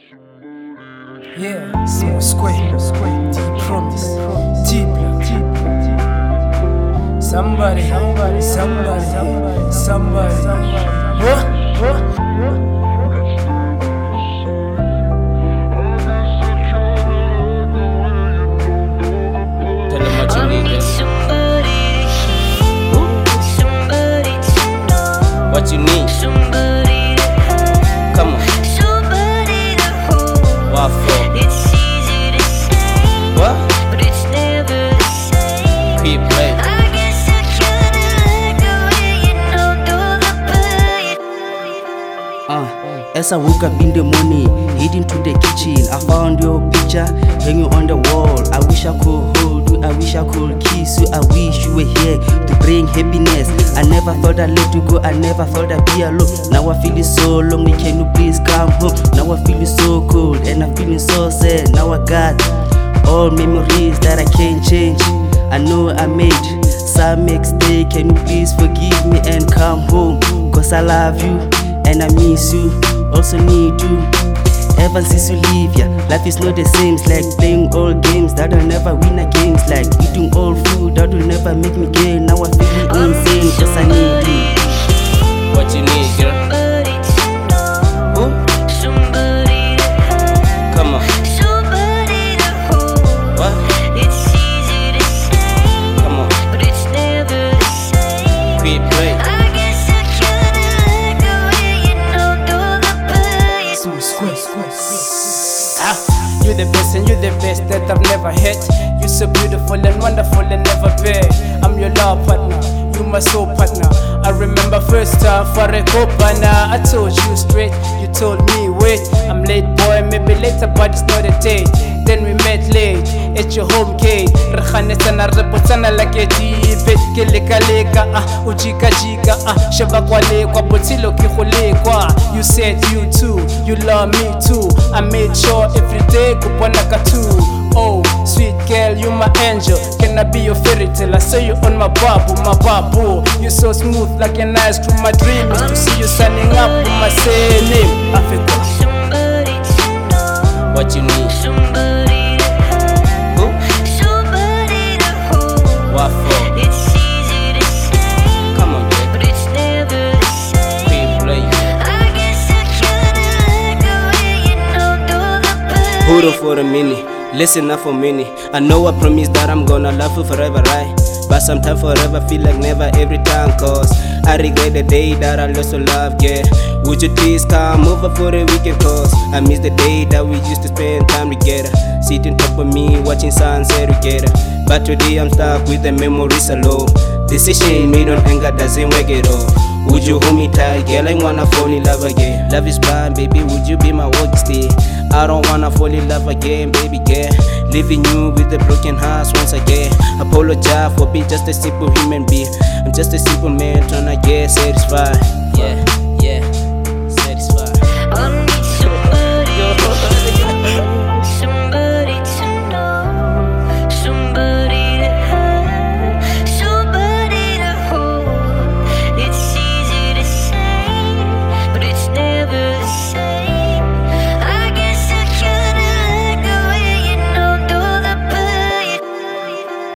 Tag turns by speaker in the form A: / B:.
A: Yeah, Small Square, T-Promise, T-Block. Somebody. What?
B: Tell them what you need, what you need. Come on. What for?
C: It's easy to say,
B: What?
C: but it's never the same.
B: Keep playing.
C: I guess I kinda like the way you know do the play.
D: As I woke up in the morning, heading to the kitchen, I found your picture hanging on the wall. I wish I could hold you, I wish I could kiss you, I wish you were here to bring happiness. I never thought I'd let you go, I never thought I'd be alone. Now I feel it so lonely, can you please come home? Now I feel it so cold and I'm feeling so sad. Now I got all memories that I can't change. I know I made some mistake, can you please forgive me and come home? Cause I love you and I miss you, also need you. Ever since you leave, yeah, life is not the same. It's like playing old games that will never win against. Like eating old food that will never make me gain. Now I feel insane cause I need you.
B: What you need, girl?
C: Somebody to know,
B: Who?
C: somebody to have,
B: Come on.
C: somebody to hold.
B: What?
C: It's easy to say,
B: Come on.
C: but it's never the same.
B: Keep playing.
C: I guess I kinda like the way you know do the play.
A: Small Square.
E: You're the best and you're the best that I've never had. You're so beautiful and wonderful and never bad. I'm your love partner, you my soul partner. I remember first time for a copana. I told you straight, you told me wait. I'm late boy, maybe later but it's not a date. Then we met late at your home gate. Rekhanesana repotsana like a debate. Ke leka ujika sheba kwale kwa botilo ki kwa. You said you too, you love me too. I made sure every day kupona katu. Oh, sweet girl, you my angel. Can I be your fairy tale? I saw you on my babu. You so smooth like an ice cream. My dream is to see you standing up with my same name. Africa.
C: Somebody to know,
B: What you need?
C: somebody to have,
B: Who?
C: somebody to hold.
B: What for?
C: It's easy to say,
B: Come on, girl.
C: but it's never the same.
B: Keep playing.
C: I guess I kinda like the way you know do the play.
B: Hold on for a minute, listen up for a minute. I know I promise that I'm gonna love you forever, right? But sometimes forever feel like never every time. Cause I regret the day that I lost your love, yeah. Would you please come over for the weekend? Cause I miss the day that we used to spend time together. Sitting top of me, watching sunset together. But today I'm stuck with the memories alone. Decision made on anger doesn't work at all. Would you hold me tight, girl? I wanna fall in love again. Love is blind, baby, would you be my walking stick? I don't wanna fall in love again, baby girl. Leaving you with a broken heart once again. Apologize for being just a simple human being. I'm just a simple man trying to get satisfied.